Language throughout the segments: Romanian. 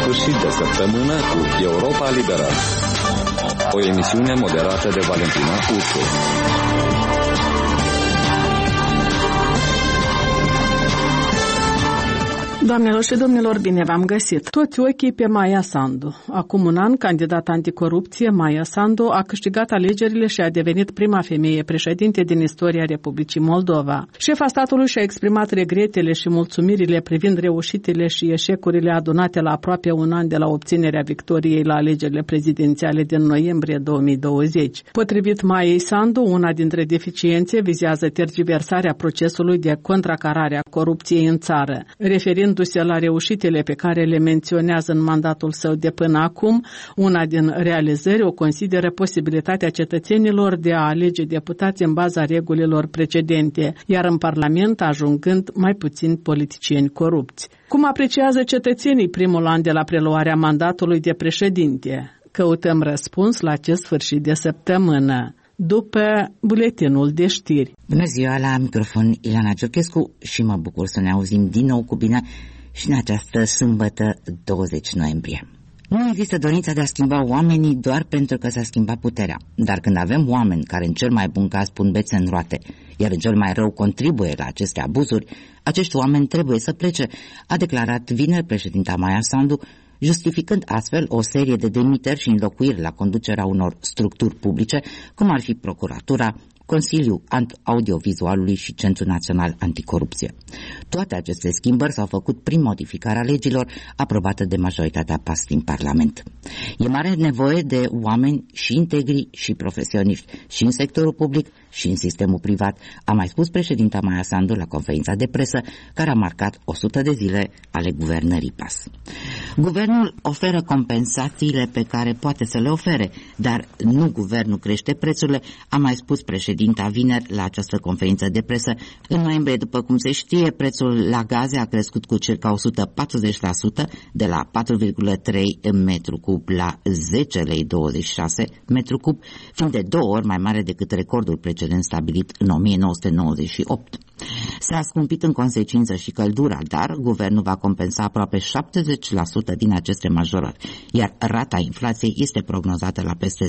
sfârșit de săptămână cu Europa Liberă, o emisiune moderată de Valentina Ursu. Doamnelor și domnilor, bine v-am găsit. Toți ochii pe Maia Sandu. Acum un an, candidat anticorupție, Maia Sandu a câștigat alegerile și a devenit prima femeie președinte din istoria Republicii Moldova. Șefa statului și-a exprimat regretele și mulțumirile privind reușitele și eșecurile adunate la aproape un an de la obținerea victoriei la alegerile prezidențiale din noiembrie 2020. Potrivit Maiei Sandu, una dintre deficiențe vizează tergiversarea procesului de contracarare a corupției în țară. Referindu-se la reușitele pe care le menționează în mandatul său de până acum, una din realizări o consideră posibilitatea cetățenilor de a alege deputați în baza regulilor precedente, iar în Parlament ajungând mai puțini politicieni corupți. Cum apreciază cetățenii primul an de la preluarea mandatului de președinte? Căutăm răspuns la acest sfârșit de săptămână, după buletinul de știri. Bună ziua, la microfon Ilana Ciorchescu și mă bucur să ne auzim din nou cu bine și în această sâmbătă 20 noiembrie. Nu există dorința de a schimba oamenii doar pentru că s-a schimbat puterea, dar când avem oameni care în cel mai bun caz pun bețe în roate, iar în cel mai rău contribuie la aceste abuzuri, acești oameni trebuie să plece, a declarat vineri președinta Maia Sandu, justificând astfel o serie de demiteri și înlocuiri la conducerea unor structuri publice, cum ar fi Procuratura, Consiliul Audiovizualului și Centrul Național Anticorupție. Toate aceste schimbări s-au făcut prin modificarea legilor aprobată de majoritatea PAS din Parlament. E mare nevoie de oameni și integri și profesioniști și în sectorul public și în sistemul privat, a mai spus președinta Maia Sandu la conferința de presă care a marcat 100 de zile ale guvernării PAS. Guvernul oferă compensațiile pe care poate să le ofere, dar nu guvernul crește prețurile, a mai spus președinta vineri la această conferință de presă. În noiembrie, după cum se știe, prețul la gaze a crescut cu circa 140%, de la 4,3 metru cub la 10,26 lei metru cub, fiind de 2 ori mai mare decât recordul precedent stabilit în 1998. S-a scumpit în consecință și căldura, dar guvernul va compensa aproape 70% din aceste majorări, iar rata inflației este prognozată la peste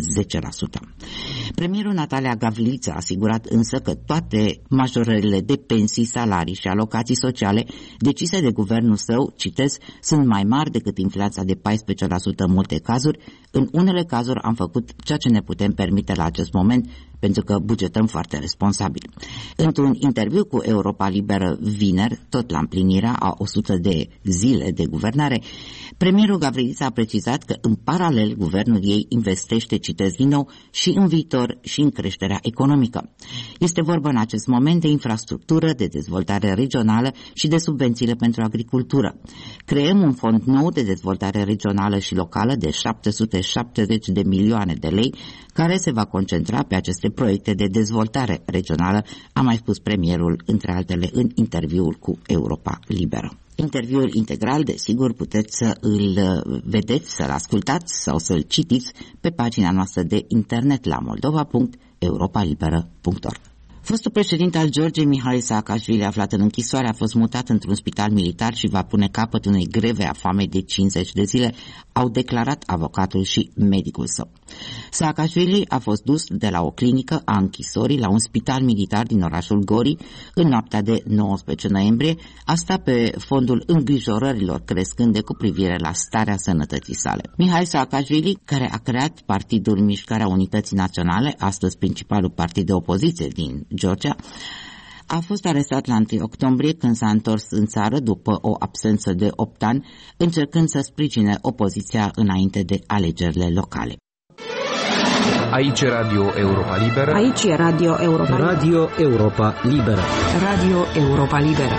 10%. Premierul Natalia Gavriliță a asigurat însă că toate majorările de pensii, salarii și alocații sociale decise de guvernul său, citez, sunt mai mari decât inflația de 14% în multe cazuri. În unele cazuri am făcut ceea ce ne putem permite la acest moment, pentru că bugetăm foarte responsabil. Într-un interviu cu Europa Liberă vineri, tot la împlinirea a 100 de zile de guvernare, premierul Gavriliță a precizat că în paralel guvernul ei investește, citez din nou, și în viitor și în creșterea economică. Este vorba în acest moment de infrastructură, de dezvoltare regională și de subvențiile pentru agricultură. Creăm un fond nou de dezvoltare regională și locală de 770 de milioane de lei, care se va concentra pe aceste proiecte de dezvoltare regională, a mai spus premierul, între altele, în interviul cu Europa Liberă. Interviul integral, desigur, puteți să îl vedeți, să-l ascultați sau să-l citiți pe pagina noastră de internet la moldova.europalibera.org. Fostul președinte al Georgiei, Mihai Saakashvili, aflat în închisoare, a fost mutat într-un spital militar și va pune capăt unei greve a foamei de 50 de zile, au declarat avocatul și medicul său. Saakashvili a fost dus de la o clinică a închisorii la un spital militar din orașul Gori în noaptea de 19 noiembrie, asta pe fondul îngrijorărilor crescânde cu privire la starea sănătății sale. Mihai Saakashvili, care a creat Partidul Mișcarea Unității Naționale, astăzi principalul partid de opoziție din Georgia, a fost arestat la 1 octombrie când s-a întors în țară după o absență de 8 ani, încercând să sprijine opoziția înainte de alegerile locale. Aici e Radio Europa Liberă. Aici e Radio Europa Liberă. Radio Europa Liberă. Radio Europa Liberă.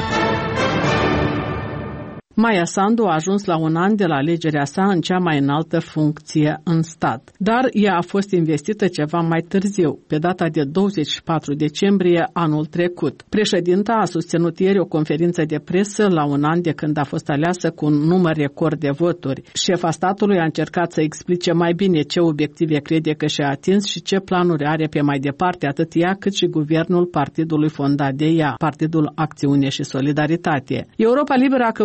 Maia Sandu a ajuns la un an de la alegerea sa în cea mai înaltă funcție în stat, dar ea a fost investită ceva mai târziu, pe data de 24 decembrie anul trecut. Președinta a susținut ieri o conferință de presă la un an de când a fost aleasă cu un număr record de voturi. Șefa statului a încercat să explice mai bine ce obiective crede că și-a atins și ce planuri are pe mai departe atât ea cât și guvernul partidului fondat de ea, Partidul Acțiune și Solidaritate. Europa Liberă a căutat să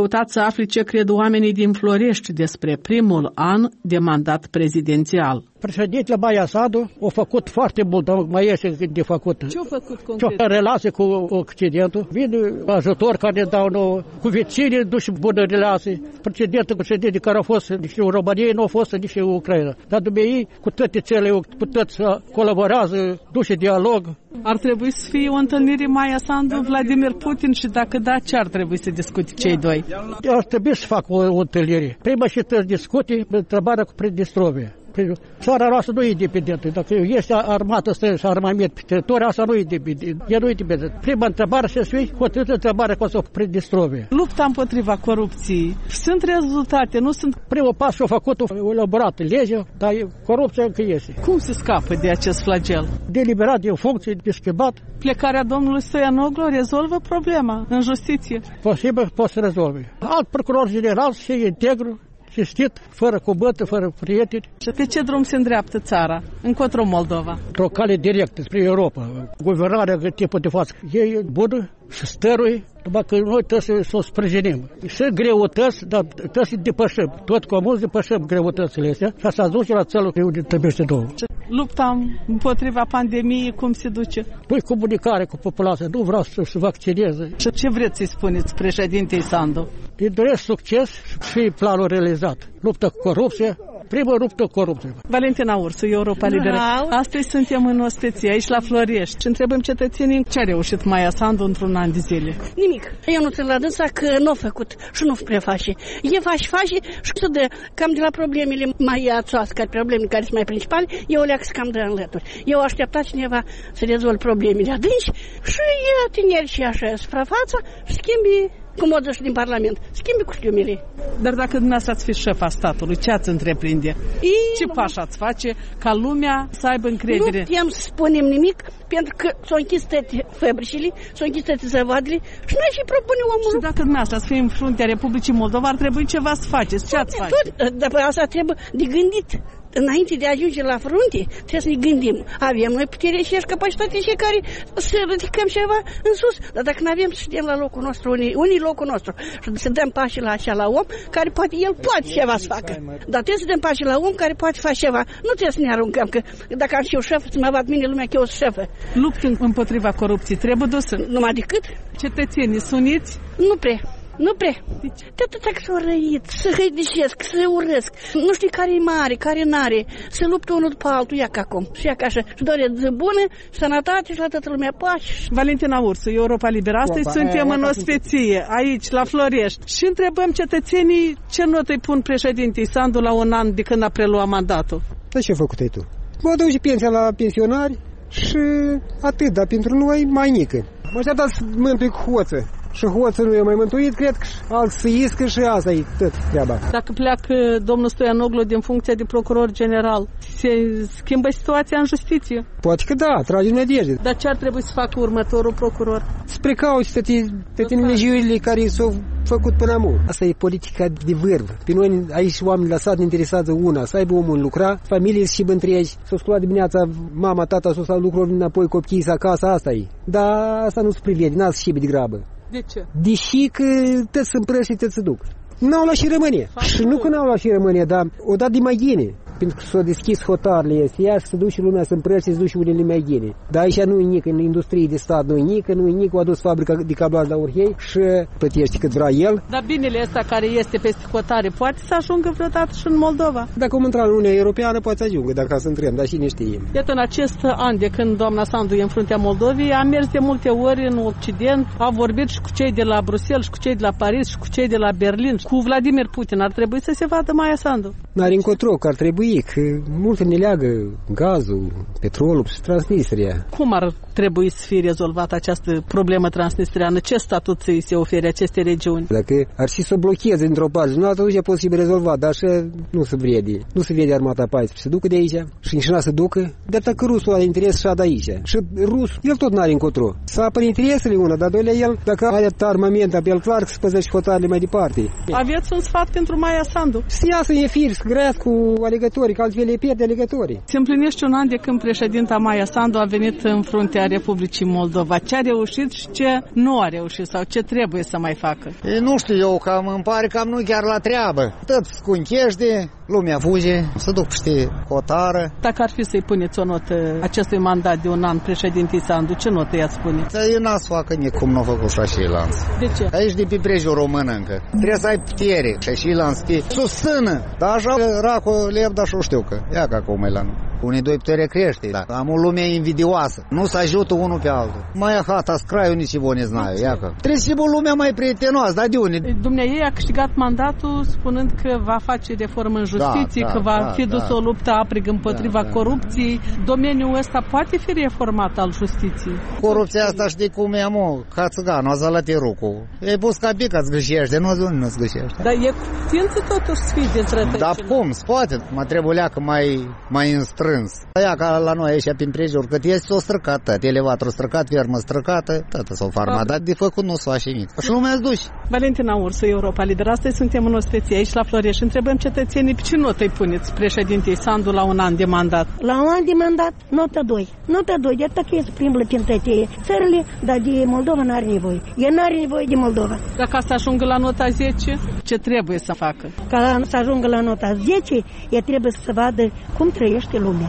afli ce cred oamenii din Florești despre primul an de mandat prezidențial. Președintele Maia Sandu a făcut foarte mult, dar mai este de făcut. Ce a făcut concret? Ce relație cu Occidentul, vine ajutor care ne dau nouă, cu vecinii duși bună relație. Precedentul președinte care au fost nici în România, nu au fost nici în Ucraina. Dar dumneavoastră cu toate țările, cu toți colaborează, duce dialog. Ar trebui să fie o întâlnire Maia Sandu, Vladimir Putin și dacă da, ce ar trebui să discute cei doi? Ar trebui să facă o întâlnire. Prima și să discute întrebarea cu Pridnistrovia. Țara noastră nu e independentă. Dacă este armată străină și armament pe teritoria asta, nu e independentă. E nu e independentă. Prima întrebare să fie hotărâtă întrebarea cu Pridnistrovia. Lupta împotriva corupției. Sunt rezultate, nu sunt... Primul pas și-a făcut o elaborată lege, dar corupția încă este. Cum se scapă de acest flagel? Deliberat din funcție, de schimbat. Plecarea domnului Stoianoglu rezolvă problema în justiție. Posibil, poate să rezolve. Alt procuror general să fie integru, cinstit, fără cubătă, fără prieteni. Și pe ce drum se îndreaptă țara? Încotro Moldova? Într-o cale directă spre Europa. Guvernarea în timpul de față e bună și stăruie, numai că noi trebuie să o sprijinim. Sunt greutăți, dar trebuie să depășim. Tot comun depășim greutățile astea și să ajunge la țelul unde trebuie să două. Lupta împotriva pandemiei, cum se duce? Păi comunicare cu populația, nu vreau să se vaccineze. Și ce vreți să-i spuneți președintei Sandu? Îi doresc succes și planul realizat. Luptă cu corupție, primă luptă cu corupție. Valentina Ursu, Europa Liberă. Astăzi suntem în ospeție, aici la Florești, și întrebăm cetățenii ce a reușit Maia Sandu într-un an de zile. Nimic. Eu nu țin la dânsa că nu a făcut și nu prea face. E face și de cam de la problemele mai ațoască, problemele care sunt mai principale, eu le-am cam de înlături. Eu aștepta cineva să rezolve problemele adânci și e tineri și așa suprafața și schimbi cum o dă din Parlament. Schimbi costiumele. Dar dacă dumneavoastră ați fi șefa statului, ce ați întreprinde? Ce pași ați face ca lumea să aibă încredere? Nu putem să spunem nimic, pentru că s-au închis toate fabricile, s-au închis toate zăvoadele și noi și propune omul. Și dacă dumneavoastră ați fi în fruntea Republicii Moldova, ar trebui ceva să faceți. Ce ați face? Dar asta trebuie de gândit. Înainte de a ajunge la frunte, trebuie să ne gândim. Avem noi putere și capacitate și care să ridicăm ceva în sus. Dar dacă nu avem, să știm la locul nostru, unii locul nostru. Și să dăm pașii la acela om care poate, el poate ceva să facă. Dar trebuie să dăm pașii la om care poate face ceva. Nu trebuie să ne aruncăm, că dacă am și eu șef, să mă vad mine lumea că eu sunt șefă. Luptă împotriva corupției trebuie dusă. Numai decât? Cetățenii suniți? Nu prea. Nu prea. De atâta că s-au răit, să hăidișesc, să urăsc. Nu știu care e mare, care n-are. Se luptă unul după altul, ia ca acum. Și ia ca așa. Și doare zi bună, sănătate și la toată lumea pace. Valentina Ursu, Europa Liberă. Astăzi suntem în ospeție, aici, la Florești. Și întrebăm cetățenii ce notă îi pun președintei Sandu la un an de când a preluat mandatul. Dar ce ai făcut ai tu? Mă duc și pensia la pensionari și atât, dar pentru noi mai mică. Mă așteptam să mântui cu hoță. Și hoțul nu e mai mântuit, cred că alții să iscă și asta e tot treaba. Dacă pleacă domnul Stoianoglu din funcția de procuror general, se schimbă situația în justiție? Poate că da, trage în nădejde. Dar ce ar trebui să facă următorul procuror? Să precauți toate nelegiurile care s-au făcut până acum. Asta e politica de vârf. Pe noi aici oamenii la sat ne interesează una, să aibă omul lucra, familiile și întregi, să scoală dimineața mama, tata, să stau lucruri înapoi, copiii să acasă, asta e. Dar asta nu se privede, n-ați și de grabă. De ce? Deși că tot se împrăși și tot se duc. N-au luat și România. Și nu că n-au luat și România, dar o dat de mai ghine. Pentru că s-au deschis hotarele astea și se duce lumea să împrăși și se duce unele mai ghine. Dar aici nu e nici, în industrie de stat nu e nici, o adus fabrica de cablaj la Urhei și plătește cât vrea el. Dar binele ăsta care este peste hotare poate să ajungă vreodată și în Moldova? Dacă om intra în Uniunea Europeană poate să ajungă, dacă să întrebăm, dar și ne știe. Iată, în acest an de când doamna Sandu e în fruntea Moldovei, a mers de multe ori în Occident, a vorbit și cu cei de la Bruxelles, și cu cei de la Paris, și cu cei de la Berlin, cu Vladimir Putin. Ar trebui să se vadă Maia Sandu. N-are încotro, că ar trebui, că mult ne leagă gazul, petrolul și Transnistria. Cum ar trebui să fie rezolvată această problemă transnistriană? Ce statut să-i se ofere aceste regiuni? Dacă ar fi să o blocheze într-o parte, nu atunci e posibil rezolvat, dar așa nu se vede. Nu se vede armata 14, se ducă de aici și nici n-a să ducă. Dar dacă rusul are interes și a de aici. Și rusul, el tot n-are încotro. Să apăre interesele una, dar doilea el, dacă are armament, apel clar, că să păzește hotarele mai departe. Aveți un sfat pentru Maia Sandu? Să iasă în efir, să grească cu alegători. legătorii, că altfel le pierde legătorii. Se împlinește un an de când președinta Maia Sandu a venit în fruntea Republicii Moldova. Ce a reușit și ce nu a reușit sau ce trebuie să mai facă? Nu știu eu, cam îmi pare cam nu chiar la treabă. Tot scunchește, lumea fuge, se duc peste hotară. Dacă ar fi să-i puneți o notă acestui mandat de un an președintei Sandu, ce notă i-ați spune? Eu n-a să facă nicum nu a făcut și Lans. De ce? Aici de pe prejul român încă. Trebuie să ai putere și Lans te susțină. Dar așa racu le da și știu că. Ia că acum e la noi. Unii doi putere crește, da. Am o lume invidioasă. Nu se ajută unul pe altul. Mai hata scraiul nici bun ne znaiu, ia că. Trebuie să fie lumea mai prietenoasă, dar de unde? Dumnezeu a câștigat mandatul spunând că va face reformă în justiție, că va fi dus o luptă aprigă împotriva corupției. Domeniul ăsta poate fi reformat al justiției. Corupția asta știi cum e, mă, ca țiganul, a zălăt rucul. E pus ca pic, ați greșește, nu zgâșește. Dar e putință totuși să fie dezrătăcile. Dar cum, se poate, mă trebuie leacă mai înstrâns. Aia ca la noi aici prin prejur, cât este s-o străcat, tot, elevator străcat, fermă străcată, tot s-o farma, dar de făcut nu s-o face nimic. Și lumea-ți duci. Valentina Ursu, Europa Liber, astăzi suntem în Ospeție aici la Florești. Întrebăm cetățenii, ce notă îi puneți președintei Sandu la un an de mandat? La un an de mandat, nota 2. Nota 2, de atât că e să plimbă prin toate țările, dar de Moldova n-are nevoie. El n-are nevoie de Moldova. Dacă să ajungă la nota 10, ce trebuie să facă? Ca să ajungă la nota 10, ea trebuie să vadă cum trăiește lumea.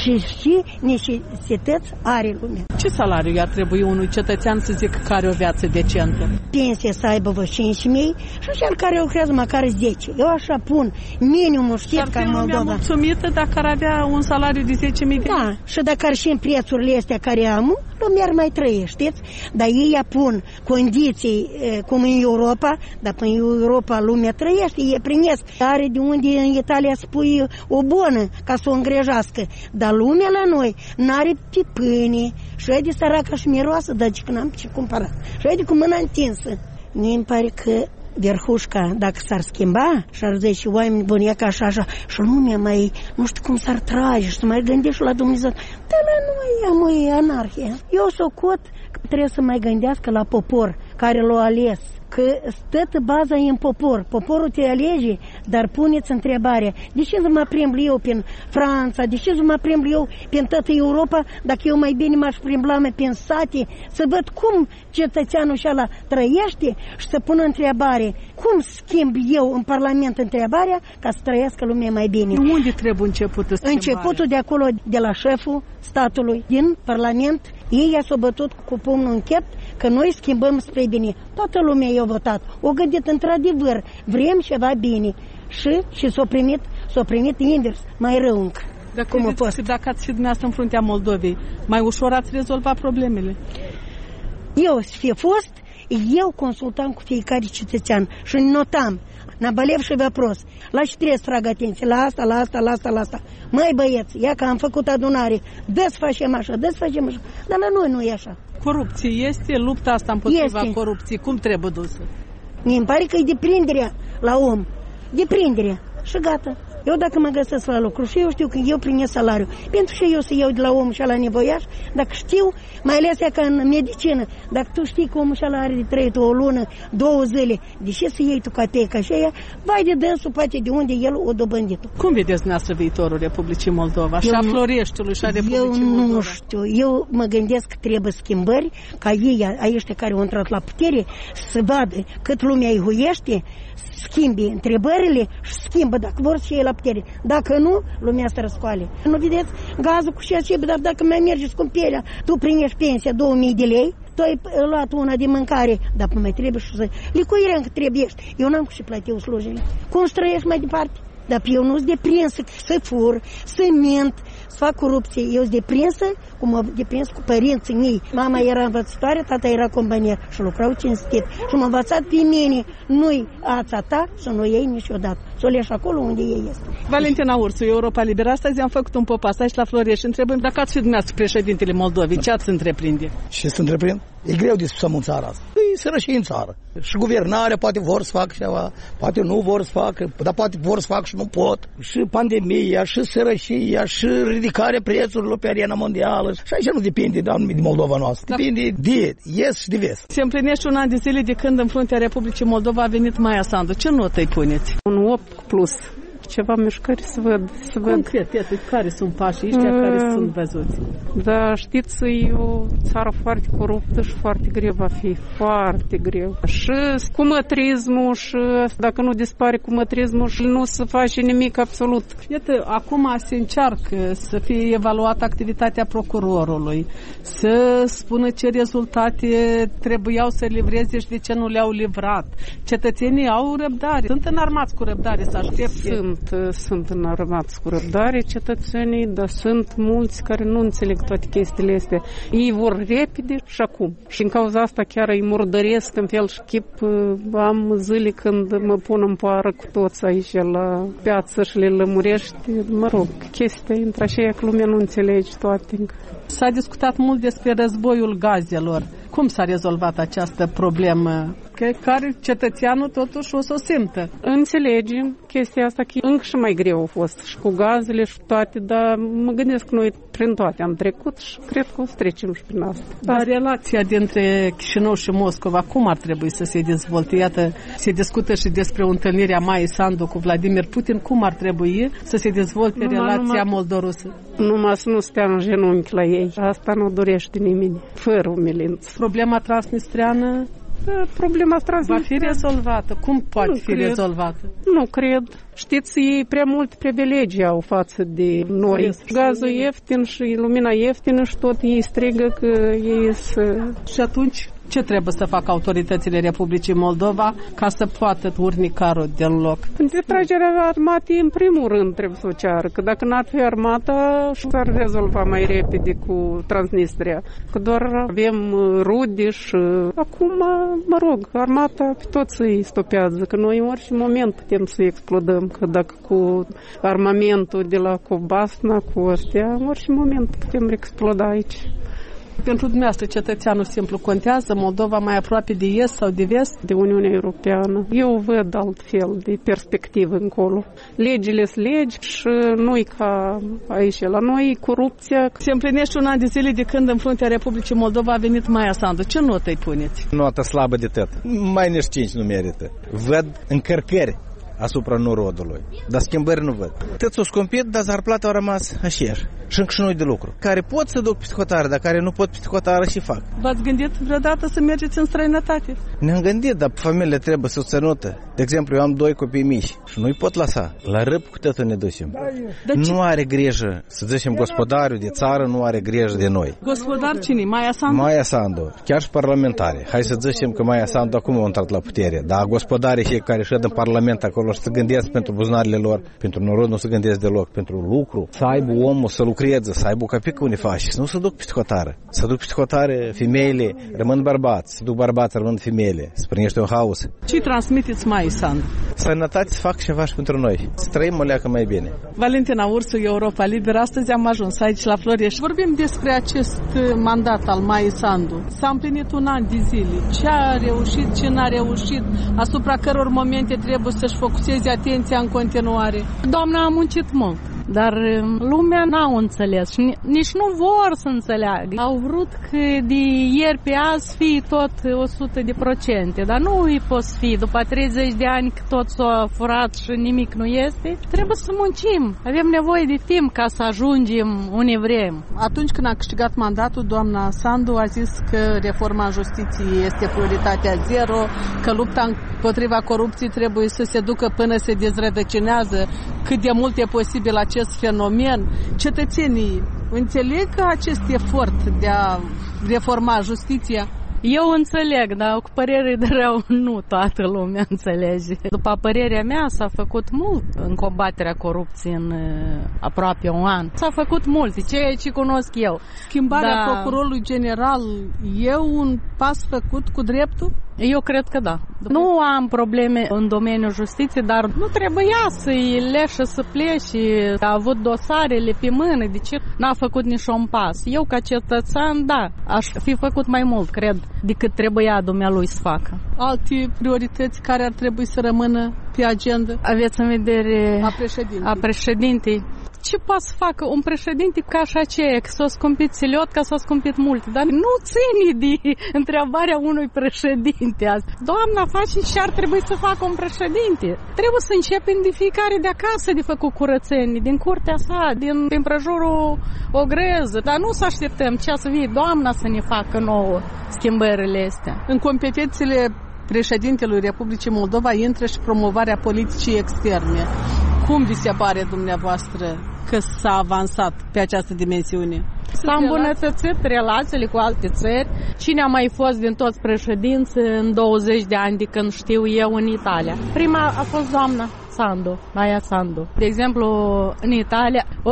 Și necesități are lumea. Ce salariu ar trebui unui cetățean să zic că are o viață decentă? Pensie să aibă vă 5.000 și cel care lucrează măcar 10. Eu așa pun minimul, știți, ca în Moldova. Mulțumită dacă ar avea un salariu de 10.000 de Da, și dacă ar și în prețurile astea care am, lumea ar mai trăie, știți? Dar ei pun condiții cum în Europa, dar în Europa lumea trăiește, e primesc. Are de unde în Italia spui o bună ca să o îngrejească. Dar lumea la noi n-are pe pâine și e de săracă și miroasă, dar că n-am ce cumpăra. Și e de cu mâna întinsă. Mie îmi pare că verhușca, dacă s-ar schimba și ar zice oameni buni, e ca așa, și lumea mai, nu știu cum s-ar trage și să mai gândești la Dumnezeu. Dar la noi e anarhie. Eu socot că trebuie să mai gândească la popor care l-a ales. Că toată baza e în popor. Poporul te alege, dar puneți întrebarea. De ce să mă plimb eu prin Franța? De ce să mă plimb eu prin toată Europa dacă eu mai bine m-aș plimbla prin sate? Să văd cum cetățeanul ăla trăiește și să pun întrebare. Cum schimb eu în Parlament întrebarea ca să trăiască lumea mai bine? Unde trebuie începutul schimbarea? Începutul de acolo, de la șeful statului, din Parlament. Ei s-au bătut cu pumnul în chept că noi schimbăm spre bine. Toată lumea i-a votat. O gândit într-adevăr, vrem ceva bine. Și s-a primit invers, mai rău încă. Dacă ați fi dumneavoastră în fruntea Moldovei, mai ușor ați rezolvat problemele? Eu să fie fost, eu consultam cu fiecare cetățean și notam. Nabalev și văpros. La ce trebuie să trag atenție? La asta. Măi băieți, ia că am făcut adunare. Dă-ți facem așa. Dar la noi nu e așa. Corupție este? Lupta asta împotriva corupției, cum trebuie dusă? Mi-mi pare că e deprinderea la om. Deprinderea. Și gata. Eu dacă mă găsesc la lucru și eu știu că eu primesc salariu, pentru că eu să iau de la omul și la nevoiaș, dacă știu, mai ales ca în medicină, dacă tu știi că omul și are de trăit o lună, 2 zile, de ce să iei tu cateca și aia, vai de dânsul, poate de unde el o dobândit. Cum vedeți dumneavoastră viitorul Republicii Moldova și a Floreștiului și a Republicii Moldova? Eu nu știu, eu mă gândesc că trebuie schimbări, ca ei, ăștia care au intrat la putere, să vadă cât lumea îi huiește, schimbi întrebările și schimbă dacă vor să iei la putere. Dacă nu, lumea să răscoale. Nu vedeți gazul cu ce, dar dacă mai mergi cu pielea, tu primești pensia 2000 de lei, tu ai luat una de mâncare, dar mai trebuie și să... Licuirea încă trebuiești. Eu n-am cu ce plăti slujile. Cum să trăiești mai departe? Dar eu nu sunt deprinsă să fur, să mint, să fac corupție. Eu sunt deprinsă, cum am deprins cu părinții mei. Mama era învățătoare, tata era companier și lucrau cinstit. Și m-a învățat pe mine, nu-i ața ta să nu iei niciodată. Să o leși acolo unde ei este. Valentina Ursu, Europa Liberă. Astăzi am făcut un popas aici la Florești. Întrebăm dacă ați fi dumneavoastră președintele Moldovei, ce ați întreprinde? Ce să întreprind? E greu de spusăm în țara asta. E sărășie în țară. Și guvernarea poate vor să facă ceva, poate nu vor să facă, dar poate vor să facă și nu pot. Și pandemia, și sărășia, și ridicarea prețurilor pe arena mondială. Și aici nu depinde de Moldova noastră. Depinde de est și de vest. Se împlinește un an de zile de când în fruntea Republicii Moldova a venit Maia Sandu. Ce notă îi puneți? Un 8 plus. ceva mișcări să văd. Concret, iată, care sunt pașii ăștia care sunt văzuți? Da, știți, e o țară foarte coruptă și foarte greu va fi, foarte greu. Și cumătrismul și dacă nu dispare cumătrismul și nu se face nimic absolut. Iată, acum se încearcă să fie evaluată activitatea procurorului, să spună ce rezultate trebuiau să livreze și de ce nu le-au livrat. Cetățenii au răbdare, sunt înarmați cu răbdare să aștepte. Sunt înarmați cu răbdare cetățenii, dar sunt mulți care nu înțeleg toate chestiile astea. Ei vor repede și acum. Și în cauza asta chiar îi murdăresc în fel și chip. Am zile când mă pun în poară cu toți aici la piață și le lămurești. Mă rog, chestia intră așa că lumea nu înțelege toate. S-a discutat mult despre războiul gazelor. Cum s-a rezolvat această problemă? Care cetățeanul totuși o să o simtă. Înțelegem chestia asta, că încă și mai greu a fost și cu gazele și toate, dar mă gândesc că noi prin toate am trecut și cred că o să trecem și prin asta. Dar relația dintre Chișinău și Moscova, cum ar trebui să se dezvolte? Iată, se discută și despre întâlnirea Maiei Sandu cu Vladimir Putin. Cum ar trebui să se dezvolte relația moldorusă? Numai să nu stea în genunchi la ei. Asta nu dorește nimeni, fără umilință. Problema transnistreană problema va fi rezolvată. Cum poate fi rezolvată? Nu cred. Știți, ei prea mult privilegii au față de noi. Gazul ieftin și lumina ieftină și tot ei strigă că ei Și atunci ce trebuie să facă autoritățile Republicii Moldova ca să poată urni carul din loc? Retragerea armatei în primul rând trebuie să o ceară, că dacă n-ar fi armata, s-ar rezolva mai repede cu Transnistria. Că doar avem rude și acum, mă rog, armata pe toți îi stopează, că noi în orice moment putem să explodăm, că dacă cu armamentul de la Cobasna, cu astea, în orice moment putem exploda aici. Pentru dumneavoastră, cetățeanul simplu contează Moldova mai aproape de est sau de vest? De Uniunea Europeană. Eu văd altfel de perspectivă încolo. Legile sunt legi și nu-i ca aici. La noi corupția. Se împlinește un an de zile de când în fruntea Republicii Moldova a venit Maia Sandu. Ce notă îi puneți? Notă slabă de tot. Mai nici 5 nu merită. Văd încărcări asupra norodului. Dar schimbări nu văd. Tot s-o scumpit, dar zarplata a rămas aceeași. Și încă și noi de lucru. Care pot să duc peste hotare, dar care nu pot peste hotare și fac. V-ați gândit vreodată să mergeți în străinătate? Ne-am gândit, dar familia trebuie susținută. De exemplu, eu am 2 copii mici și nu-i pot lăsa. La râb cu tătă ne ducem. Nu are grijă, să zicem, gospodariul de țară nu are grijă de noi. Gospodar cine? Maia Sandu? Maia Sandu, chiar și parlamentari. Hai să zicem că Maia Sandu acum a intrat la putere, dar gospodarii cei care șed în parlament acolo și se gândesc pentru buzunarele lor, pentru norod nu se gândesc deloc, pentru lucru, să aibă omul să lucreze, să aibă o capică unde face, să nu se duc peste hotare. Să duc peste hotare, femeile rămân bărbați, să duc bărbați, rămân femeile, să primește un haos. Ce transmiteți Maia Sandu? Sănătate să fac ceva și pentru noi, să trăim o leacă mai bine. Valentina Ursu, Europa Liberă, astăzi am ajuns aici la Florești. Vorbim despre acest mandat al Maia Sandu. S-a împlinit un an de zile. Ce a reușit, ce n-a reușit, asupra căror momente trebuie să-și focuseze atenția în continuare? Doamna a muncit mult, dar lumea n-au înțeles și nici nu vor să înțeleagă. Au vrut că de ieri pe azi fie tot 100%, dar nu îi poți fi. După 30 de ani că tot s-a furat și nimic nu este, trebuie să muncim. Avem nevoie de timp ca să ajungem unde vrem. Atunci când a câștigat mandatul, doamna Sandu a zis că reforma justiției este prioritatea zero, că lupta împotriva corupției trebuie să se ducă până se dezrădăcinează cât de mult e posibil acest fenomen. Cetățenii înțeleg că acest efort de a reforma justiția? Eu înțeleg, dar cu părere de rău nu toată lumea înțelege. După părerea mea s-a făcut mult în combaterea corupției în aproape un an. S-a făcut mult, ceea ce cunosc eu. Schimbarea procurorului general e un pas făcut cu dreptul? Eu cred că da. Nu am probleme în domeniul justiției, dar nu trebuia să-i leșă să plece. A avut dosarele pe mână, de ce n-a făcut niciun pas? Eu, ca cetățean, da, aș fi făcut mai mult, cred, decât trebuia dumnealui să facă. Alte priorități care ar trebui să rămână pe agenda? Aveți în vedere a președintei? Ce poate să facă un președinte ca și aceea, că s-a scumpit țiliot, că s-a scumpit multe, dar nu ține de întrebarea unui președinte azi. Doamna face ce ar trebui să facă un președinte. Trebuie să începem de fiecare de acasă de făcut curățenii, din curtea sa, din prejurul ogreză, dar nu să așteptăm ce să vie doamna să ne facă nouă schimbările astea. În competențele președintelui Republicii Moldova intră și promovarea politicii externe. Cum vi se pare dumneavoastră că s-a avansat pe această dimensiune? S-a îmbunătățit relațiile cu alte țări. Cine a mai fost din toți președinți în 20 de ani de când știu eu în Italia? Prima a fost doamna Sandu, Maia Sandu. De exemplu, în Italia, 80%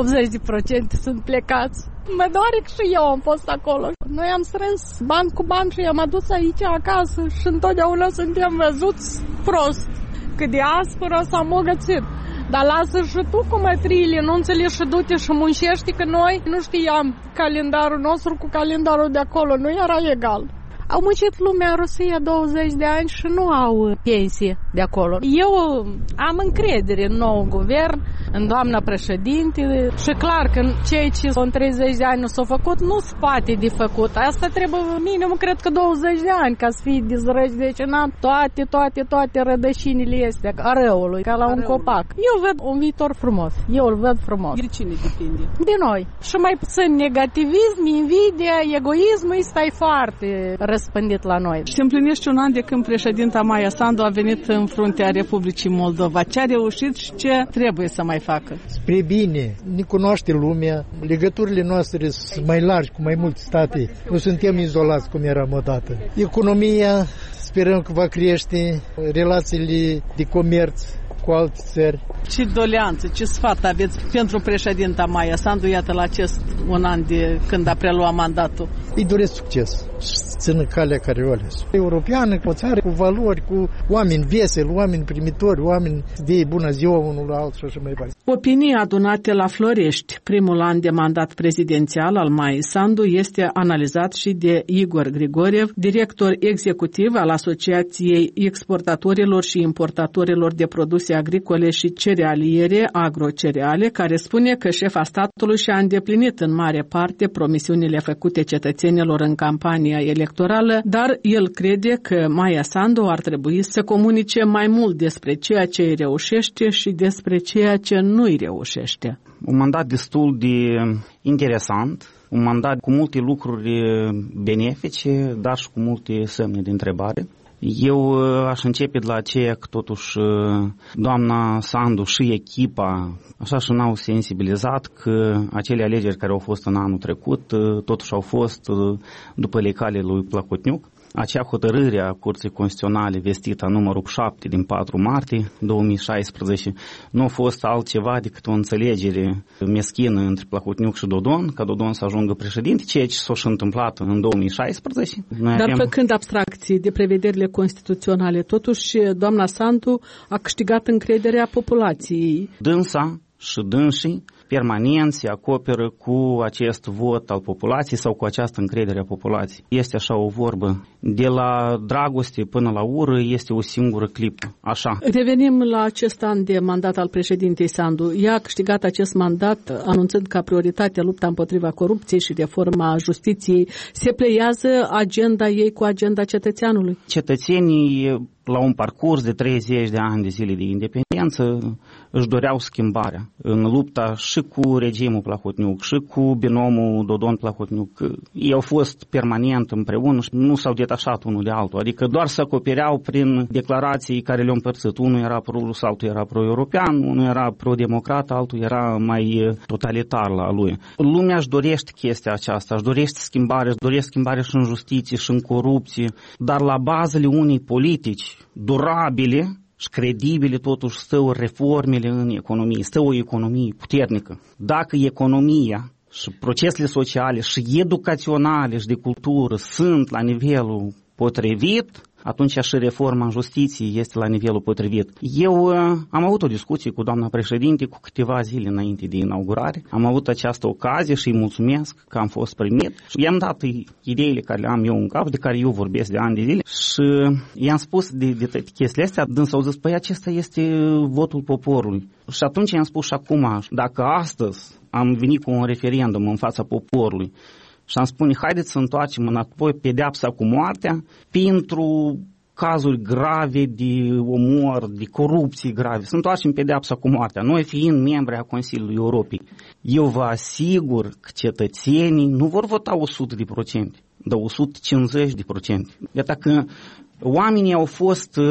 sunt plecați. Mă doare că și eu am fost acolo. Noi am strâns bani cu bani și i-am adus aici acasă și întotdeauna suntem văzuți prost. Că diaspora s-a îmbogățit. Dar lasă și tu cu mătriile, nu înțelegi și du-te și muncești, că noi nu știam calendarul nostru cu calendarul de acolo, nu era egal. Au muncit lumea în Rusia 20 de ani și nu au pensie de acolo. Eu am încredere în nou guvern, în doamna președinte și clar că ceea ce în 30 de ani nu s-a făcut, nu se poate de făcut. Asta trebuie minim, cred că 20 de ani ca să fie dezrădăcinat toate rădășinile astea a răului, ca la un copac. Eu văd un viitor frumos. Eu îl văd frumos. De cine depinde? De noi. Și mai puțin negativism, invidia, egoismul ăsta e foarte răspândit la noi. Se împlinește un an de când președinta Maia Sandu a venit în fruntea Republicii Moldova. Ce a reușit și ce trebuie să mai facă? Spre bine, ne cunoaște lumea, legăturile noastre sunt mai largi cu mai multe state, nu suntem izolați cum eram odată. Economia sperăm că va crește, relațiile de comerț cu alte țări. Ce doleanță, ce sfat aveți pentru președinta Maia Sandu, iată la acest un an de când a preluat mandatul? Îi doresc succes și țină calea care o ales. Europeană, o țară cu valori, cu oameni veseli, oameni primitori, oameni de bună ziua unul la altul și așa mai departe. Opinii adunate la Florești, primul an de mandat prezidențial al Maiei Sandu, este analizat și de Igor Grigoriev, director executiv al Asociației Exportatorilor și Importatorilor de Produse Agricole și Cerealiere, Agrocereale, care spune că șefa statului și-a îndeplinit în mare parte promisiunile făcute cetățenilor în campania electorală, dar el crede că Maia Sandu ar trebui să comunice mai mult despre ceea ce îi reușește și despre ceea ce nu îi reușește. Un mandat destul de interesant, un mandat cu multe lucruri benefice, dar și cu multe semne de întrebare. Eu aș începe de la aceea că totuși doamna Sandu și echipa așa și n-au sensibilizat că acele alegeri care au fost în anul trecut totuși au fost după lecale lui Plahotniuc. Acea hotărâre a Curții Constituționale vestită numărul 7 din 4 martie 2016 nu a fost altceva decât o înțelegere meschină între Plahotniuc și Dodon, ca Dodon să ajungă președinte, ceea ce s-a și întâmplat în 2016. Dar făcând abstracții de prevederile constituționale, totuși doamna Sandu a câștigat încrederea populației. Dânsa și dânsii permanent se acoperă cu acest vot al populației sau cu această încredere a populației. Este așa o vorbă, de la dragoste până la ură este o singură clipă, așa. Revenim la acest an de mandat al președintei Sandu. Ea a câștigat acest mandat anunțând ca prioritate lupta împotriva corupției și reforma justiției. Se pleiază agenda ei cu agenda cetățeanului? Cetățenii la un parcurs de 30 de ani de zile de independență își doreau schimbarea în lupta și cu regimul Plahotniuc și cu binomul Dodon-Plahotniuc. Ei au fost permanent împreună și nu s-au detașat unul de altul, adică doar se acopereau prin declarații care le-au împărțit. Unul era pro-rus, altul era pro-european, unul era pro-democrat, altul era mai totalitar la lui. Lumea își dorește chestia aceasta, își dorește schimbare, își dorește schimbare și în justiție și în corupție, dar la bazele unei politici durabile și credibile totuși stă reformele în economie, stă o economie puternică. Dacă economia și procesele sociale și educaționale și de cultură sunt la nivelul potrivit, atunci și reforma în justiție este la nivelul potrivit. Eu am avut o discuție cu doamna președinte cu câteva zile înainte de inaugurare. Am avut această ocazie și îi mulțumesc că am fost primit. Și i-am dat ideile care le am eu în cap, de care eu vorbesc de ani de zile și i-am spus de toate chestiile astea, dânsa au zis, păi acesta este votul poporului. Și atunci i-am spus și acum, dacă astăzi am venit cu un referendum în fața poporului și am spune, haideți să întoarcem înapoi pedeapsa cu moartea pentru cazuri grave de omor, de corupții grave, să întoarcem pedeapsa cu moartea, noi fiind membri a Consiliului Europei. Eu vă asigur că cetățenii nu vor vota 100%, dar 150%. Iată că oamenii au fost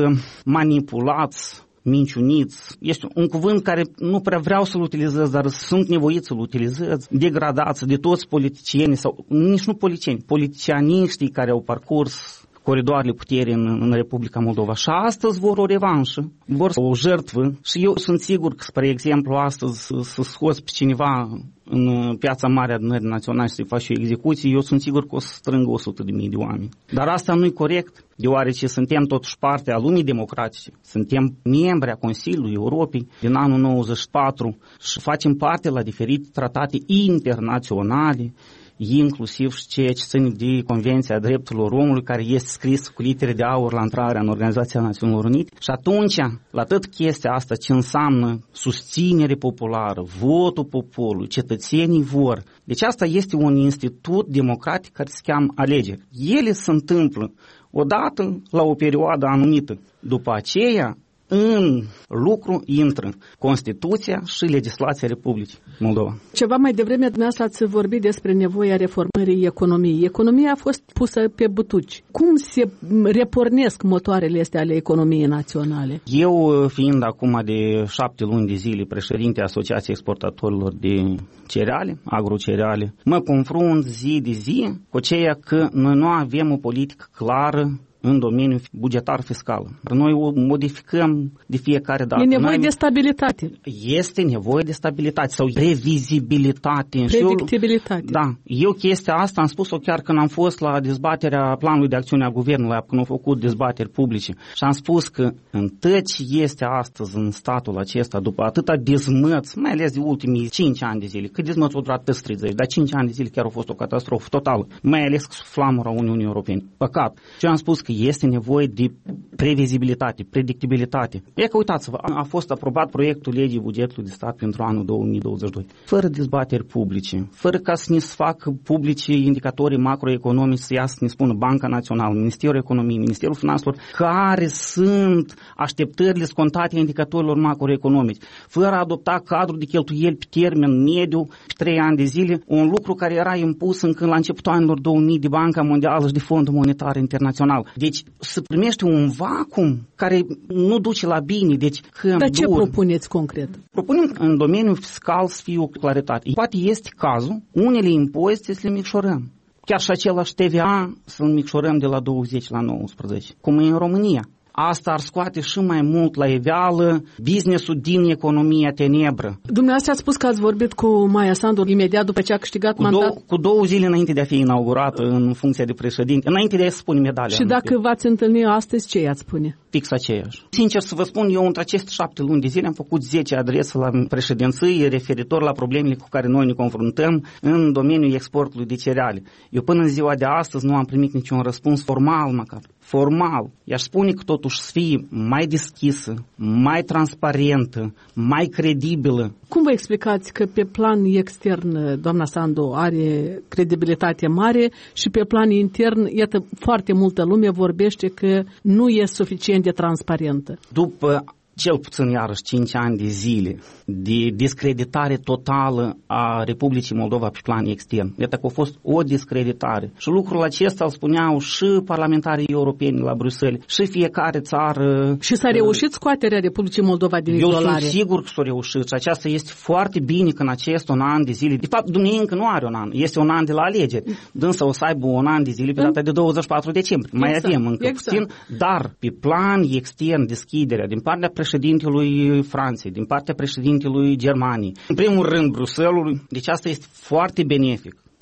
manipulați, minciuniți. Este un cuvânt care nu prea vreau să-l utilizez, dar sunt nevoit să-l utilizez, degradați de toți politicienii sau nici nu politicianiștii care au parcurs coridoarele puterii în Republica Moldova. Și astăzi vor o revanșă, vor o jertfă și eu sunt sigur că, spre exemplu, astăzi să scoți pe cineva în Piața Mare Adunării Naționale și să-i faci o execuție, eu sunt sigur că o să strângă 100.000 de oameni. Dar asta nu e corect, deoarece suntem totuși parte a lumii democratice, suntem membri a Consiliului Europei din anul 94 și facem parte la diferite tratate internaționale, inclusiv și ceea ce ține de Convenția Drepturilor Omului, care este scris cu litere de aur la intrarea în Organizația Națiunilor Unite. Și atunci, la tot chestia asta, ce înseamnă susținere populară, votul poporului, cetățenii vor. Deci asta este un institut democratic care se cheamă alegeri. Ele se întâmplă odată la o perioadă anumită. După aceea, în lucru intră Constituția și legislația Republicii Moldova. Ceva mai devreme dumneavoastră ați vorbit despre nevoia reformării economiei. Economia a fost pusă pe butuci. Cum se repornesc motoarele astea ale economiei naționale? Eu, fiind acum de 7 luni de zile președinte Asociației Exportatorilor de Cereale, agrocereale, mă confrunt zi de zi cu ceea că noi nu avem o politică clară în domeniul bugetar fiscal. Noi o modificăm de fiecare dată. E nevoie de stabilitate. Este nevoie de stabilitate sau previzibilitate. Predictibilitate. Da. Eu chestia asta am spus-o chiar când am fost la dezbaterea planului de acțiune a guvernului, când au făcut dezbateri publice. Și am spus că în tot ce este astăzi în statul acesta, după atâta dezmăț, mai ales de ultimii 5 ani de zile, cât dezmăț au durat 30, dar 5 ani de zile chiar a fost o catastrofă totală, mai ales cu flamura Uniunii Europene. Păcat. Și am spus că este nevoie de previzibilitate, predictibilitate. E că uitați-vă, a fost aprobat proiectul legii bugetului de stat pentru anul 2022, fără dezbateri publice, fără ca să ne facă publice indicatorii macroeconomici, să iasă să ne spună Banca Națională, Ministerul Economiei, Ministerul Finanțelor, care sunt așteptările scontate indicatorilor macroeconomici, fără a adopta cadrul de cheltuieli pe termen mediu, pe 3 ani de zile, un lucru care era impus încă la începutul anilor 2000 de Banca Mondială și de Fondul Monetar Internațional. Deci se primește un vacuum care nu duce la bine. Deci, dar ce propuneți concret? Propunem în domeniul fiscal să fie o claritate. Poate este cazul, unele impozite să le micșorăm. Chiar și același TVA să-l micșorăm de la 20 la 19, cum e în România. Asta ar scoate și mai mult la iveală business-ul din economia tenebră. Dumneavoastră ați spus că ați vorbit cu Maia Sandu imediat după ce a câștigat mandat. Cu 2 zile înainte de a fi inaugurată în funcția de președinte, înainte de a spune medalia. Și dacă v-ați întâlni astăzi, ce i-ați spune? Fix aceeași. Sincer să vă spun, eu între aceste 7 luni de zile am făcut 10 adrese la președinție referitor la problemele cu care noi ne confruntăm în domeniul exportului de cereale. Eu până în ziua de astăzi nu am primit niciun răspuns formal măcar. Formal. I-aș spune că totuși să fie mai deschisă, mai transparentă, mai credibilă. Cum vă explicați că pe plan extern doamna Sandu are credibilitate mare și pe plan intern, iată, foarte multă lume vorbește că nu e suficient de transparentă? După cel puțin iarăși 5 ani de zile de discreditare totală a Republicii Moldova pe plan extern. Iată că a fost o discreditare. Și lucrul acesta îl spuneau și parlamentarii europeni la Bruxelles, și fiecare țară. Și s-a reușit scoaterea Republicii Moldova din izolare. Eu sunt sigur că s-a reușit și aceasta este foarte bine că în acest un an de zile, de fapt Dumnezeu încă nu are un an, este un an de la alegeri, dânsă o să aibă un an de zile pe data de 24 decembrie. Mai avem încă puțin, dar pe plan extern deschiderea din partea președintelui Franței, din partea președintelui Germaniei, în primul rând Bruxellesului, deci asta este foarte benefic.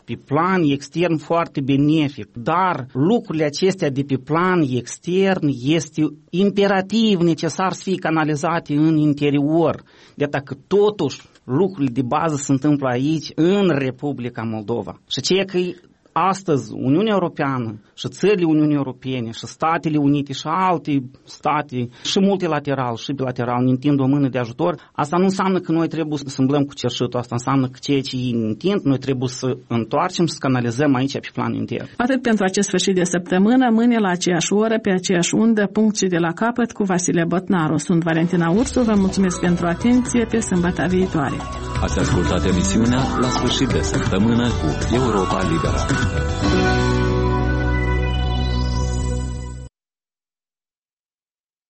pe plan extern foarte benefic, dar lucrurile acestea de pe plan extern este imperativ necesar să fie canalizate în interior. De dacă totuși lucrurile de bază se întâmplă aici, în Republica Moldova. Și ceea că astăzi Uniunea Europeană și țările Uniunii Europene și Statele Unite și alte state și multilateral și bilateral ne întind o mână de ajutor, asta nu înseamnă că noi trebuie să umblăm cu cerșitul, asta înseamnă că ceea ce ei ne întind, noi trebuie să întoarcem și să canalizăm aici pe plan intern. Atât pentru acest sfârșit de săptămână, mâine la aceeași oră, pe aceeași undă, punct și de la capăt cu Vasile Botnaru. Sunt Valentina Ursu, vă mulțumesc pentru atenție, pe sâmbătă viitoare. Ați ascultat emisiunea La sfârșit de săptămână cu Europa Liberă.